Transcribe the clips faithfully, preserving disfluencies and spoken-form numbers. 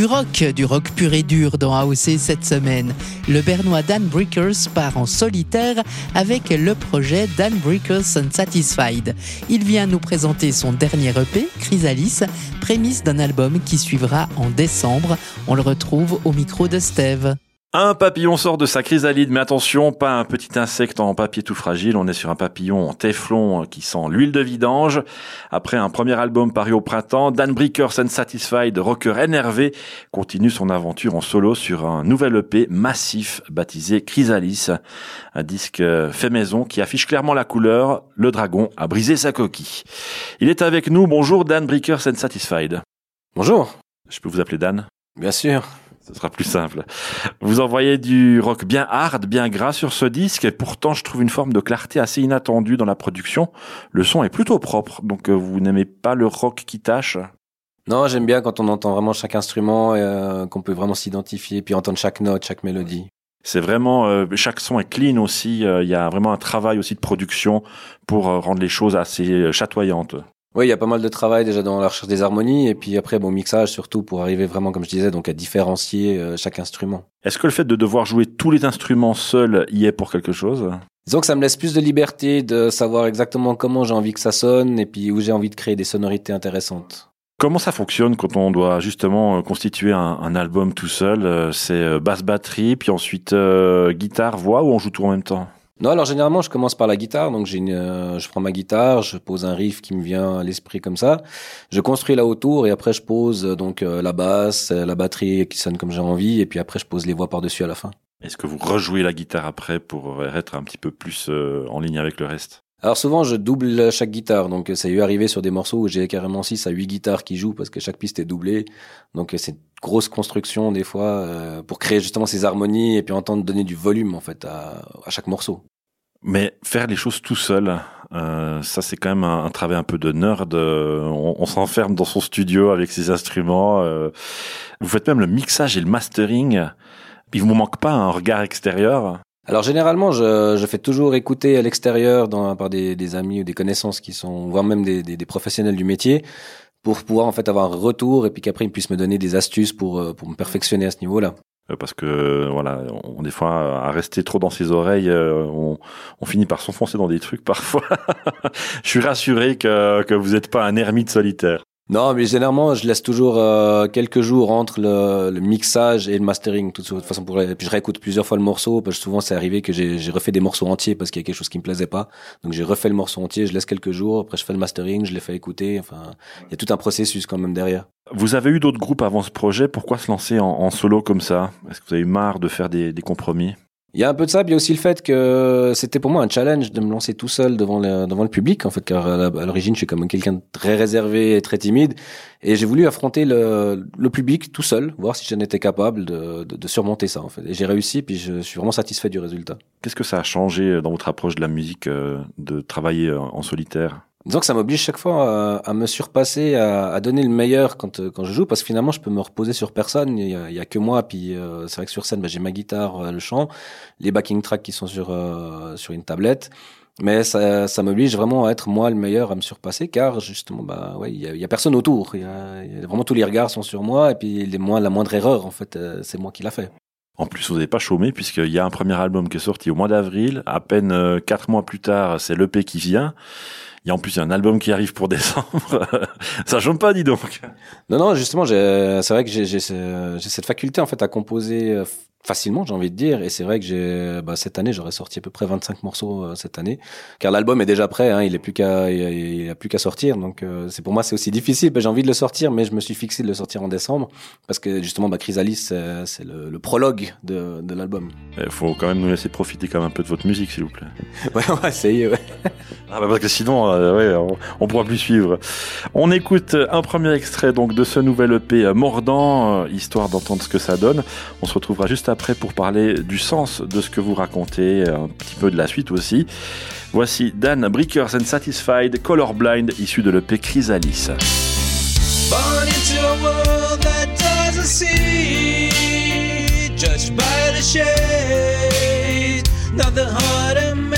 rock, du rock pur et dur dans A O C cette semaine. Le Bernois Dan Breakers part en solitaire avec le projet Dan Breakers Unsatisfied. Il vient nous présenter son dernier E P, Chrysalis, prémisse d'un album qui suivra en décembre. On le retrouve au micro de Steve. Un papillon sort de sa chrysalide, mais attention, pas un petit insecte en papier tout fragile, on est sur un papillon en téflon qui sent l'huile de vidange. Après un premier album paru au printemps, Dan Breakers Unsatisfied, rocker énervé, continue son aventure en solo sur un nouvel E P massif baptisé Chrysalis. Un disque fait maison qui affiche clairement la couleur, le dragon a brisé sa coquille. Il est avec nous, bonjour Dan Breakers Unsatisfied. Bonjour. Je peux vous appeler Dan ? Bien sûr. Ce sera plus simple. Vous envoyez du rock bien hard, bien gras sur ce disque, et pourtant je trouve une forme de clarté assez inattendue dans la production. Le son est plutôt propre, donc vous n'aimez pas le rock qui tâche ? Non, j'aime bien quand on entend vraiment chaque instrument, et, euh, qu'on peut vraiment s'identifier, puis entendre chaque note, chaque mélodie. C'est vraiment, euh, chaque son est clean aussi, il euh, y a vraiment un travail aussi de production pour euh, rendre les choses assez chatoyantes. Oui, il y a pas mal de travail déjà dans la recherche des harmonies et puis après bon mixage surtout pour arriver vraiment comme je disais donc à différencier euh, chaque instrument. Est-ce que le fait de devoir jouer tous les instruments seul y est pour quelque chose ? Disons que ça me laisse plus de liberté de savoir exactement comment j'ai envie que ça sonne et puis où j'ai envie de créer des sonorités intéressantes. Comment ça fonctionne quand on doit justement constituer un, un album tout seul ? C'est basse batterie puis ensuite euh, guitare, voix ou on joue tout en même temps ? Non, alors généralement je commence par la guitare, donc j'ai une, euh, je prends ma guitare, je pose un riff qui me vient à l'esprit comme ça, je construis là autour et après je pose euh, donc euh, la basse, euh, la batterie qui sonne comme j'ai envie et puis après je pose les voix par-dessus à la fin. Est-ce que vous rejouez la guitare après pour être un petit peu plus euh, en ligne avec le reste ? Alors souvent je double chaque guitare, donc ça y est arrivé sur des morceaux où j'ai carrément six à huit guitares qui jouent parce que chaque piste est doublée, donc c'est une grosse construction des fois euh, pour créer justement ces harmonies et puis entendre donner du volume en fait à, à chaque morceau. Mais faire les choses tout seul, euh, ça c'est quand même un, un travail un peu de nerd. Euh, on, on s'enferme dans son studio avec ses instruments. Euh, vous faites même le mixage et le mastering. Il vous manque pas un regard extérieur ? Alors généralement, je, je fais toujours écouter à l'extérieur dans, par des, des amis ou des connaissances qui sont, voire même des, des, des professionnels du métier, pour pouvoir en fait avoir un retour et puis qu'après ils puissent me donner des astuces pour pour me perfectionner à ce niveau-là. Parce que voilà, on, des fois à rester trop dans ses oreilles, on, on finit par s'enfoncer dans des trucs parfois. Je suis rassuré que que vous n'êtes pas un ermite solitaire. Non, mais généralement, je laisse toujours euh, quelques jours entre le, le mixage et le mastering. De toute façon, pour, et puis je réécoute plusieurs fois le morceau, parce que souvent c'est arrivé que j'ai, j'ai refait des morceaux entiers parce qu'il y a quelque chose qui me plaisait pas. Donc j'ai refait le morceau entier, je laisse quelques jours, après je fais le mastering, je les fais écouter. Enfin, il y a tout un processus quand même derrière. Vous avez eu d'autres groupes avant ce projet, pourquoi se lancer en, en solo comme ça ? Est-ce que vous avez eu marre de faire des, des compromis ? Il y a un peu de ça, puis il y a aussi le fait que c'était pour moi un challenge de me lancer tout seul devant le, devant le public, en fait, car à l'origine, je suis comme quelqu'un de très réservé et très timide, et j'ai voulu affronter le, le public tout seul, voir si j'en étais capable de, de, de surmonter ça, en fait. Et j'ai réussi, puis je suis vraiment satisfait du résultat. Qu'est-ce que ça a changé dans votre approche de la musique, de travailler en solitaire ? Disons que ça m'oblige chaque fois à, à me surpasser, à, à donner le meilleur quand quand je joue, parce que finalement je peux me reposer sur personne. Il y a, il y a que moi. Puis euh, c'est vrai que sur scène, bah, j'ai ma guitare, euh, le chant, les backing tracks qui sont sur euh, sur une tablette. Mais ça, ça m'oblige vraiment à être moi le meilleur, à me surpasser, car justement, bah ouais, il y a, il y a personne autour. Il y a, il y a vraiment tous les regards sont sur moi, et puis les moins, la moindre erreur, en fait, euh, c'est moi qui l'a fait. En plus, vous n'avez pas chômé, puisqu'il y a un premier album qui est sorti au mois d'avril. À peine euh, quatre mois plus tard, c'est l'E P qui vient. Il y a en plus un album qui arrive pour décembre. Ça chôme pas, dis donc. Non, non, justement, j'ai, c'est vrai que j'ai, j'ai, j'ai cette faculté en fait à composer facilement, j'ai envie de dire. Et c'est vrai que j'ai, bah, cette année, j'aurais sorti à peu près vingt-cinq morceaux euh, cette année, car l'album est déjà prêt. Hein, il est plus qu'à, il, il a plus qu'à sortir. Donc, euh, c'est pour moi, c'est aussi difficile. Bah, j'ai envie de le sortir, mais je me suis fixé de le sortir en décembre parce que justement, bah, Chrysalis, c'est, c'est le, le prologue de, de l'album. Il faut quand même nous laisser profiter quand même un peu de votre musique, s'il vous plaît. Ouais, on va essayer. Ouais. Ah bah parce que sinon, euh, ouais, on, on pourra plus suivre. On écoute un premier extrait donc de ce nouvel E P Mordant, euh, histoire d'entendre ce que ça donne. On se retrouvera juste après pour parler du sens de ce que vous racontez, un petit peu de la suite aussi. Voici Dan Breakers Unsatisfied, Colorblind, issu de l'E P Chrysalis. Born into a world that doesn't see, judged by the shade, not the heart of me.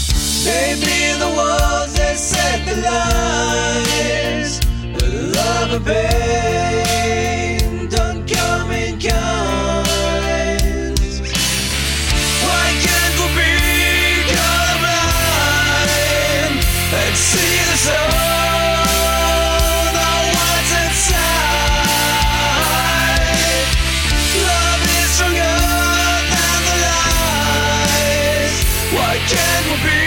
Maybe the walls that set the lies, the love the pain don't come in kinds. Why can't we be colorblind and see the soul of what's inside? Love is stronger than the lies. Why can't we be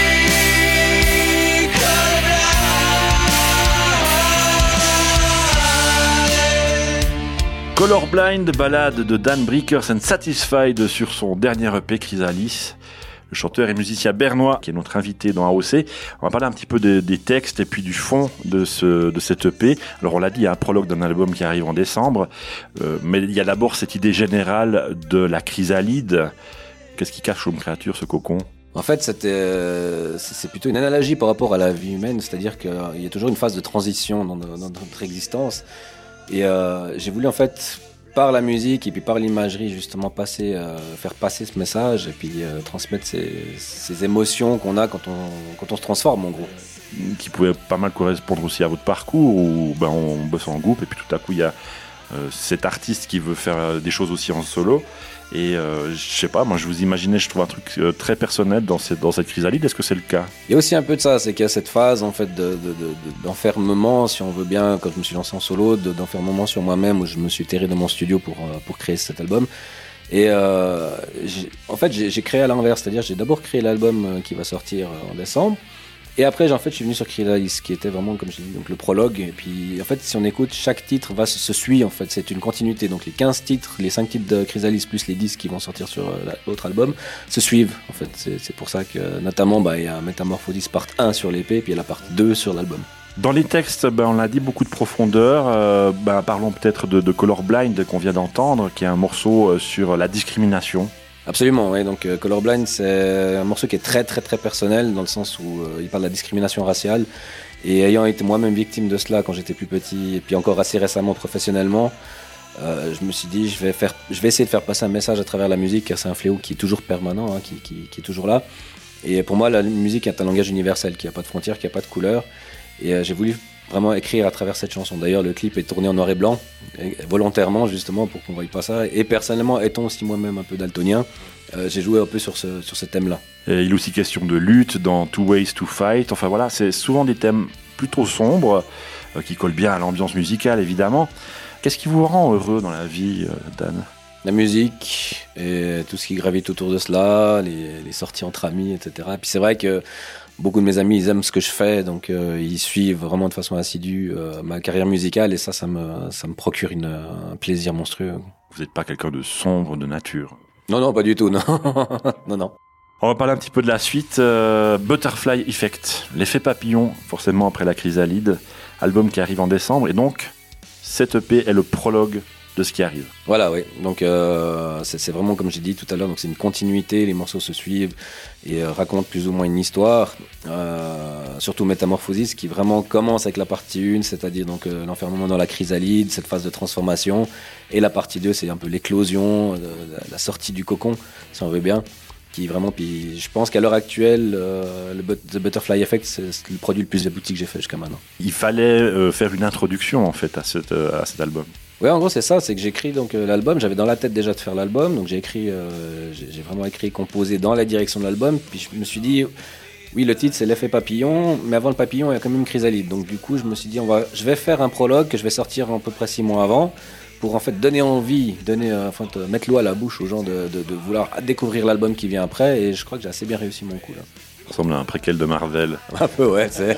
Colorblind, balade de Dan Breakers and Satisfied sur son dernier E P Chrysalis. Le chanteur et musicien bernois qui est notre invité dans A O C. On va parler un petit peu des, des textes et puis du fond de ce de cet E P. Alors on l'a dit, il y a un prologue d'un album qui arrive en décembre, euh, mais il y a d'abord cette idée générale de la chrysalide. Qu'est-ce qui cache comme créature ce cocon ? En fait, c'était, euh, c'est plutôt une analogie par rapport à la vie humaine, c'est-à-dire qu'il y a toujours une phase de transition dans, dans notre existence. Et euh, j'ai voulu en fait, par la musique et puis par l'imagerie, justement passer, euh, faire passer ce message et puis euh, transmettre ces, ces émotions qu'on a quand on, quand on se transforme en gros. Qui pouvait pas mal correspondre aussi à votre parcours où ben, on bosse en groupe et puis tout à coup il y a euh, cet artiste qui veut faire des choses aussi en solo. Et euh, je sais pas, moi je vous imaginais, je trouve un truc euh, très personnel dans cette, dans cette chrysalide. Est-ce que c'est le cas ? Il y a aussi un peu de ça, c'est qu'il y a cette phase en fait de, de, de, d'enfermement, si on veut bien, quand je me suis lancé en solo, de, d'enfermement sur moi-même où je me suis terré dans mon studio pour, pour créer cet album. Et euh, j'ai, en fait j'ai, j'ai créé à l'inverse, c'est-à-dire j'ai d'abord créé l'album qui va sortir en décembre. Et après, en fait, je suis venu sur Chrysalis, qui était vraiment, comme je dis, donc le prologue. Et puis, en fait, si on écoute, chaque titre va se, se suit. En fait, c'est une continuité. Donc, les quinze titres, les cinq titres de Chrysalis plus les dix qui vont sortir sur euh, l'autre album se suivent. En fait, c'est, c'est pour ça que, notamment, bah, il y a Metamorphosis part un sur l'E P, puis il y a la part deux sur l'album. Dans les textes, ben, on l'a dit, beaucoup de profondeur. Euh, ben, parlons peut-être de, de Colorblind qu'on vient d'entendre, qui est un morceau sur la discrimination. Absolument, oui. Donc euh, Colorblind, c'est un morceau qui est très très très personnel dans le sens où euh, il parle de la discrimination raciale. Et ayant été moi-même victime de cela quand j'étais plus petit, et puis encore assez récemment professionnellement, euh, je me suis dit je vais faire, je vais essayer de faire passer un message à travers la musique, car c'est un fléau qui est toujours permanent, hein, qui, qui, qui est toujours là. Et pour moi, la musique est un langage universel, qui n'a pas de frontières, qui n'a pas de couleurs. Et euh, j'ai voulu vraiment écrire à travers cette chanson. D'ailleurs, le clip est tourné en noir et blanc, volontairement justement pour qu'on ne voie pas ça. Et personnellement, étant aussi moi-même un peu daltonien, euh, j'ai joué un peu sur ce, sur ce thème-là. Et il est aussi question de lutte dans Two Ways to Fight. Enfin voilà, c'est souvent des thèmes plutôt sombres, euh, qui collent bien à l'ambiance musicale évidemment. Qu'est-ce qui vous rend heureux dans la vie, euh, Dan ? La musique et tout ce qui gravite autour de cela, les, les sorties entre amis, et cetera. Et puis c'est vrai que beaucoup de mes amis, ils aiment ce que je fais, donc euh, ils suivent vraiment de façon assidue euh, ma carrière musicale, et ça, ça me, ça me procure une, un plaisir monstrueux. Vous n'êtes pas quelqu'un de sombre de nature ? Non, non, pas du tout, non. non, non. On va parler un petit peu de la suite. Euh, Butterfly Effect, l'effet papillon, forcément après la chrysalide, album qui arrive en décembre, et donc cet E P est le prologue de ce qui arrive. Voilà, oui. Donc euh, c'est, c'est vraiment comme j'ai dit tout à l'heure, donc c'est une continuité, les morceaux se suivent et euh, racontent plus ou moins une histoire. Euh, surtout Metamorphosis qui vraiment commence avec la partie un, c'est-à-dire donc euh, l'enfermement dans la chrysalide, cette phase de transformation, et la partie deux, c'est un peu l'éclosion, euh, la sortie du cocon, si on veut bien. Qui vraiment, puis je pense qu'à l'heure actuelle, euh, le but, The Butterfly Effect, c'est, c'est le produit le plus abouti que j'ai fait jusqu'à maintenant. Il fallait euh, faire une introduction en fait à, cette, euh, à cet album. Ouais, en gros c'est ça, c'est que j'écris donc euh, l'album, j'avais dans la tête déjà de faire l'album, donc j'ai écrit, euh, j'ai, j'ai vraiment écrit, composé dans la direction de l'album, puis je me suis dit, oui le titre c'est l'effet papillon, mais avant le papillon il y a quand même une chrysalide, donc du coup je me suis dit, on va, je vais faire un prologue que je vais sortir à peu près six mois avant, pour en fait donner envie, donner, euh, enfin mettre l'eau à la bouche aux gens de, de, de vouloir découvrir l'album qui vient après, et je crois que j'ai assez bien réussi mon coup là. Ça ressemble à un préquel de Marvel. Un peu ouais, c'est...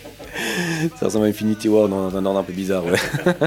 ça ressemble à Infinity War dans un ordre un peu bizarre, ouais.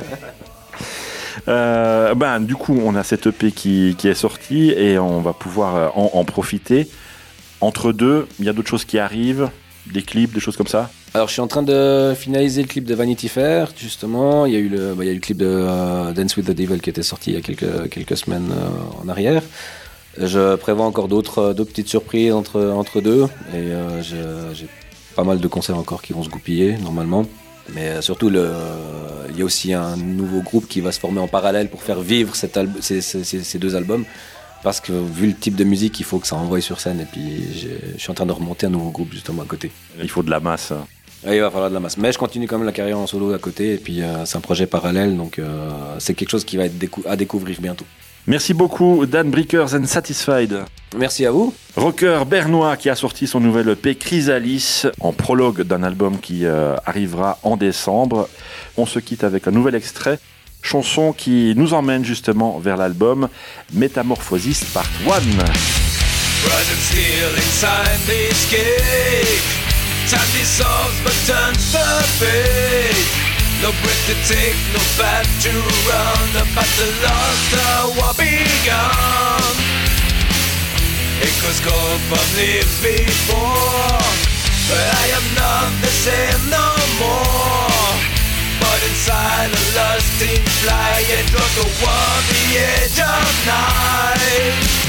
Euh, ben, du coup, on a cette E P qui, qui est sortie et on va pouvoir en, en profiter. Entre deux, il y a d'autres choses qui arrivent, des clips, des choses comme ça. Alors, je suis en train de finaliser le clip de Vanity Fair, justement. Il y a eu le, bah, il y a eu le clip de uh, Dance with the Devil qui était sorti il y a quelques, quelques semaines euh, en arrière. Je prévois encore d'autres, d'autres petites surprises entre, entre deux. Et euh, j'ai, j'ai pas mal de concerts encore qui vont se goupiller, normalement. Mais surtout, le, il y a aussi un nouveau groupe qui va se former en parallèle pour faire vivre cet alb- ces, ces, ces deux albums. Parce que vu le type de musique, il faut que ça envoie sur scène. Et puis, je suis en train de remonter un nouveau groupe justement à côté. Il faut de la masse. Et il va falloir de la masse. Mais je continue quand même la carrière en solo à côté, et puis euh, c'est un projet parallèle, donc euh, c'est quelque chose qui va être décou- à découvrir bientôt. Merci beaucoup, Dan Breakers and Satisfied. Merci à vous. Rocker bernois qui a sorti son nouvel E P Chrysalis en prologue d'un album qui euh, arrivera en décembre. On se quitte avec un nouvel extrait, chanson qui nous emmène justement vers l'album Metamorphosis Part un. Rising steel inside this cage. Time dissolves but turns the page. No breath to take, no path to run. The battle lost, the war begun. Echoes call from live before, but I am not the same no more. But inside a lust in fly, it was the war, the edge of night.